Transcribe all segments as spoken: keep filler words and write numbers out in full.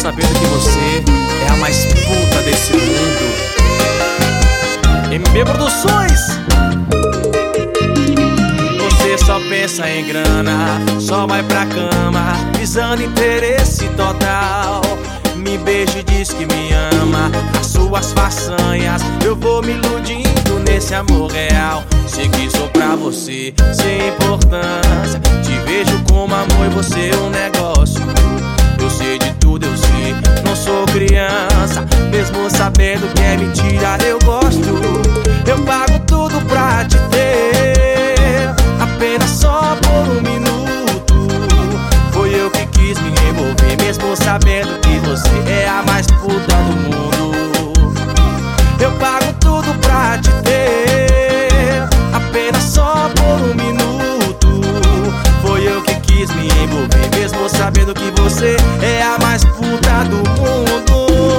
sabendo que você é a mais puta desse mundo. M B Produções. Você só pensa em grana, só vai pra cama visando interesse total. Me beija e diz que me ama, as suas façanhas eu vou me iludindo nesse amor real. Sei que sou pra você sem importância, te vejo como amor e você é um negócio. Eu sei de tudo, eu sei, não sou criança, mesmo sabendo que é mentira eu gosto. Eu pago tudo pra te ter, apenas só por um minuto. Foi eu que quis me envolver, mesmo sabendo que você é a mais puta do mundo. Eu pago tudo pra te ter, apenas só por um minuto. Foi eu que quis me envolver, mesmo sabendo que você é a mais puta do mundo.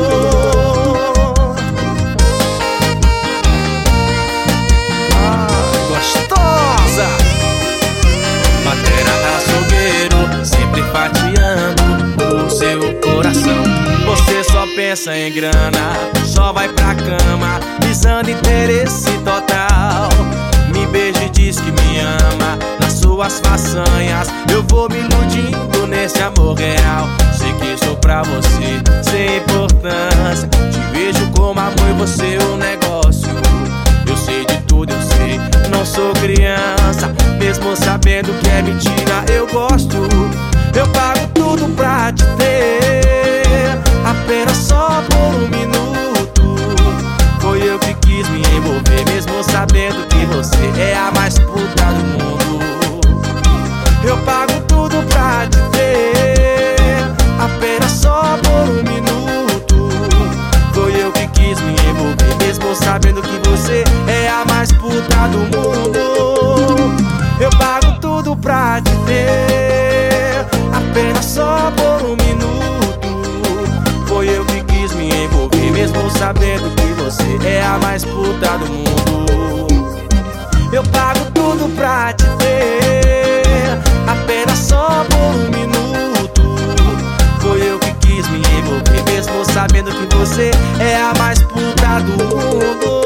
Ah, gostosa! Matéria açougueiro, sempre fatiando o seu coração. Você só pensa em grana, só vai pra cama visando interesse total. Me beija e diz que me ama, nas suas façanhas eu vou me iludindo nesse amor real. Sei que sou pra você sem importância, te vejo como amor e você é um negócio. Eu sei de tudo, eu sei, não sou criança, mesmo sabendo que é mentira eu gosto. Eu pago tudo pra te ter, apenas só por um minuto. Foi eu que quis me envolver, mesmo sabendo que você é a mais puta do mundo. Eu pago tudo pra te ter, apenas só por um minuto. Foi eu que quis me envolver, mesmo sabendo que você é a mais puta do mundo. Eu pago tudo pra te ter, apenas só por um minuto. Foi eu que quis me envolver, mesmo sabendo que você é a mais puta do mundo. Eu pago tudo pra te ter, apenas só por um minuto. Foi eu que quis me envolver, mesmo sabendo que você é a mais puta do mundo.